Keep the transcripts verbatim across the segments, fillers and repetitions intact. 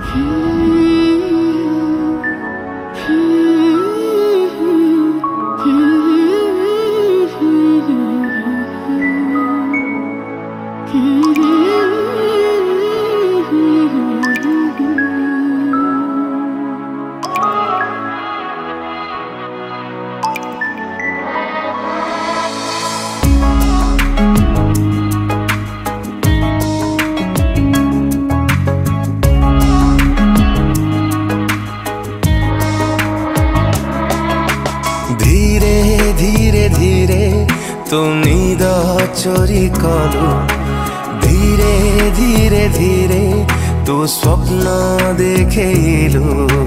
धीरे धीरे धीरे तू निद चोरी कलु, धीरे धीरे धीरे तू स्वप्न देखेलु।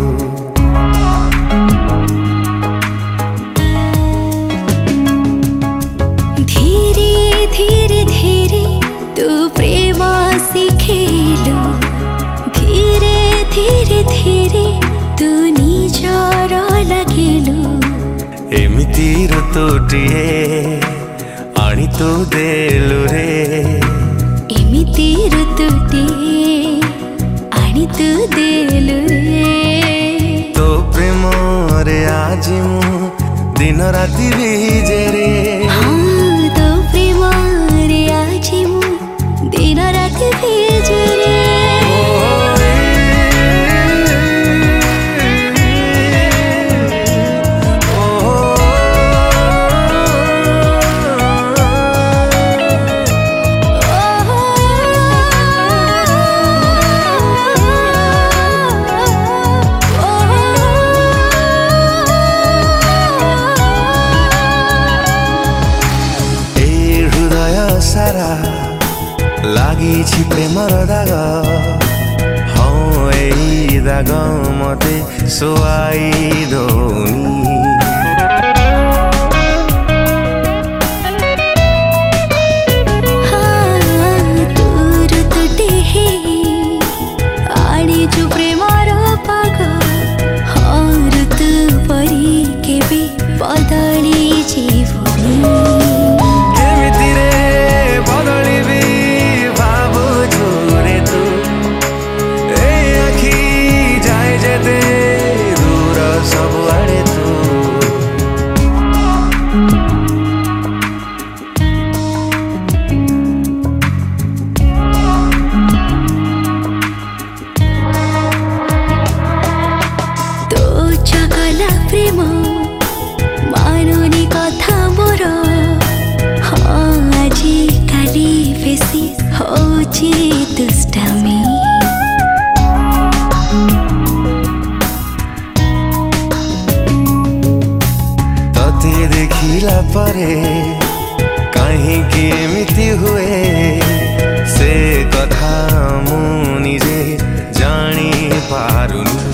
धीरे धीरे धीरे तू प्रेम शिखेलु, धीरे धीरे धीरे तू निजर लगिलु। एमिति ऋतुटिए आनी तू देलु रे, एमिति ऋतुटिए आनी तू देलु रे। तो प्रेम रे आज मु दिन राति बीजे रे। हाँ तो प्रेम रे आज मु दिन राति बीजे रे। सारा लागी छि प्रेमर दाग, हाँ एई दाग मते सोआई दौनी। हाँ तू ऋतुटे हे आनी जो प्रेमर पाग, हाँ ऋतु परी केबे बदली जीवनी। प्रेम मानुनी कथा मोर, हाँ आजी काली बेसी होची दुष्टामी। तते देखिला परे काहींकि एमिति हुए, से कथा मु निजे जानी पारुनी।